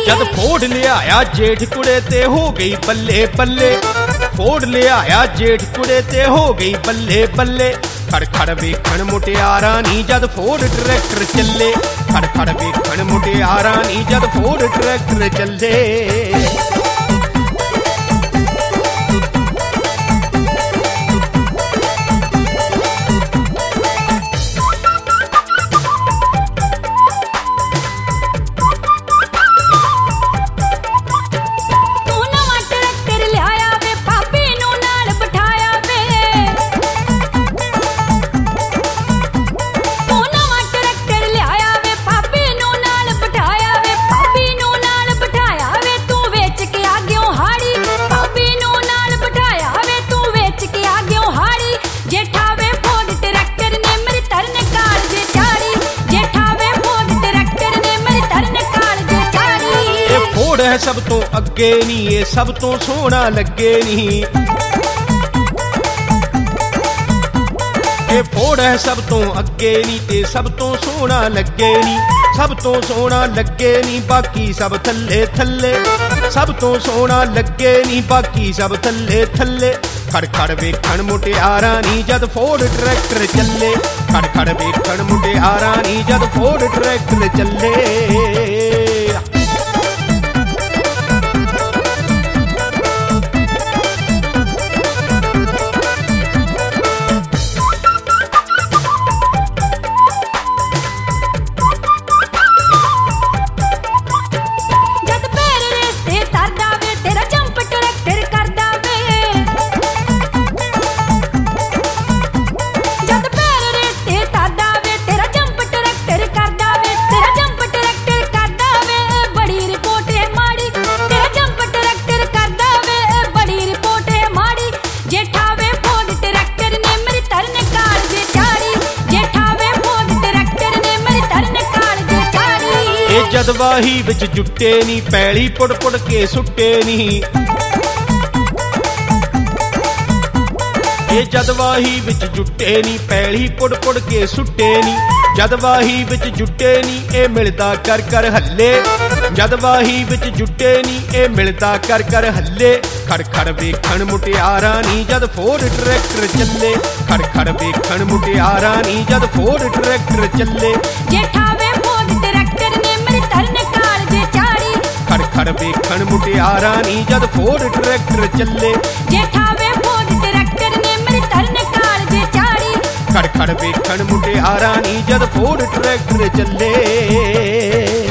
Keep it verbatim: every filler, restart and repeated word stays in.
जद फोड़ लियाया जेठ कुड़े ते हो गई बल्ले बल्ले, फोड़ लियाया जेठ कुड़े ते हो गई बल्ले बल्ले। खड़ खड़ वेखण मुटियारा नी जद फोड़ ट्रैक्टर चले, खड़ खड़ वेखण मुटियारा नी जद फोड़ ट्रैक्टर चले। फोड़ है सब तो अगे नी, ये सब तो सोहना लगे नी। ये फोड़ है सब तो अगे नी ते सब तो सोहना लगे नी, सब तो सोहना लगे नी बाकी सब थल्ले थल्ले, सब तो सोहना लगे नी बाकी सब थल्ले थल्ले। खड़ खड़ वेखण मुटियारा नी जद फोड़ ट्रैक्टर चले, खड़ खड़ वेखण मुटियारा नी जद फोड़ ट्रैक्टर चले। जद वाही विच जुट्टे नी पैली पुड़ पुड़ के सुट्टे नी, ये जद वाही विच जुट्टे नी पैली पुड़ पुड़ के सुट्टे नी। जद वाही विच जुट्टे नी ए मिलदा कर कर हल्ले, जद वाही विच जुट्टे नी ए मिलदा कर कर हल्ले। खड़ खड़ वेखण मुटियारा नी जद फोड़ ट्रैक्टर चले, खड़ खड़ वेखण मुटियारा नी जद फोड़ ट्रैक्टर चले। जेठावे फोड़ ट्रैक्टर ने मेरे तरने काल जे चाड़ी, खड़ खड़ वेखण मुटियारा नी जद फोड़ ट्रैक्टर चले। जेठावे फोड़ ट्रैक्टर ने मेरे तरने काल जे चाड़ी, खड़ खड़ वेखण मुटियारा नी जद फोड़ ट्रैक्टर चले।